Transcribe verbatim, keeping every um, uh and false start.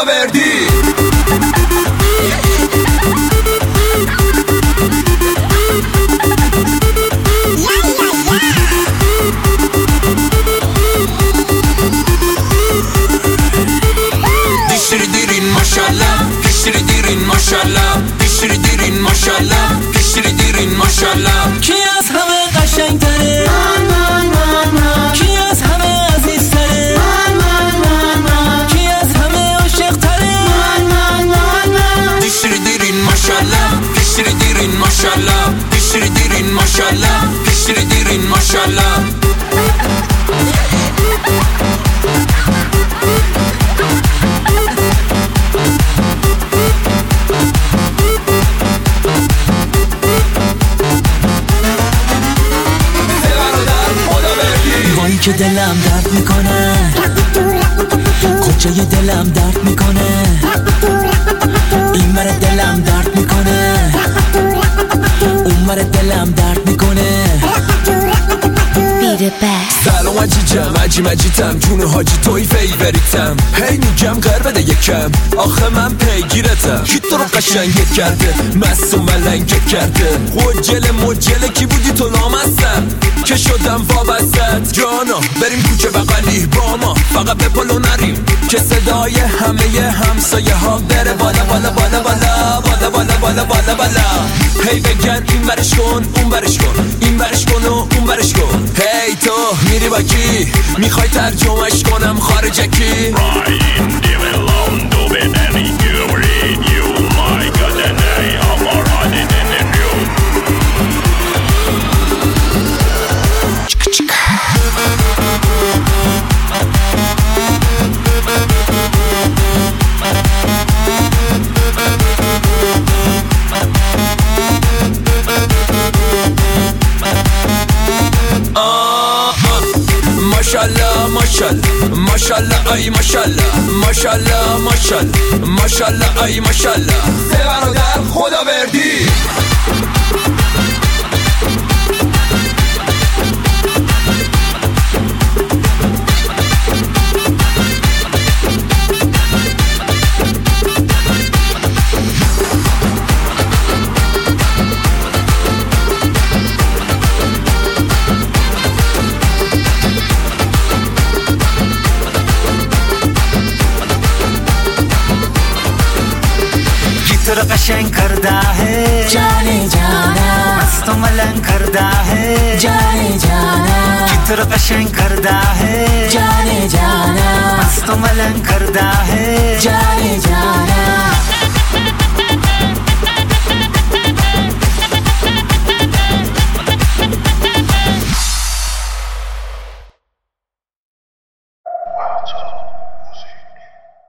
خداوردی. Pişiri dirin maşallah, pişiri dirin maşallah, pişiri dirin maşallah, pişiri dirin maşallah. کی از همه قشنگ‌تره؟ کی از همه عزیزتره؟ کی از همه عاشق‌تره؟ Pişiri dirin maşallah, pişiri dirin maşallah, pişiri dirin maşallah, pişiri dirin maşallah. وای که دلم درد میکنه، کجای دلم درد میکنه، این مر دلم درد میکنه، اون مر دلم درد میکنه. سلام عجیجم عجیم عجیتم جون حاجی توی فیوریتم. هی میگم غر بده یکم آخه من پیگیرتم. کی تو رو قشنگت کرده مست و ملنگت کرده؟ خوجل مجله کی بودی تو لامستم که شدم وابستت. جانا بریم کوچه بغلی با ما فقط به پلو نریم که صدای همه همسایه ها بره بالا بالا بالا بالا بالا بالا بالا بالا بالا. هی بگن این برش کن اون برش کن، این برش کن و اون برش کن. هی تو میری با کی میخوای ترجمهش کنم خارجکی؟ ماشالله ماشالله ماشالله ای ماشالله ماشالله ماشالله ماشالله ای ماشالله. سه برادر خداوردی. تو رو قشنگ کرده ہے جان جانم، مست و ملنگ کرده ہے جان جانم. کی تو رو قشنگ کرده ہے جان جانم، مست و ملنگ کرده ہے جان جانم. Wow.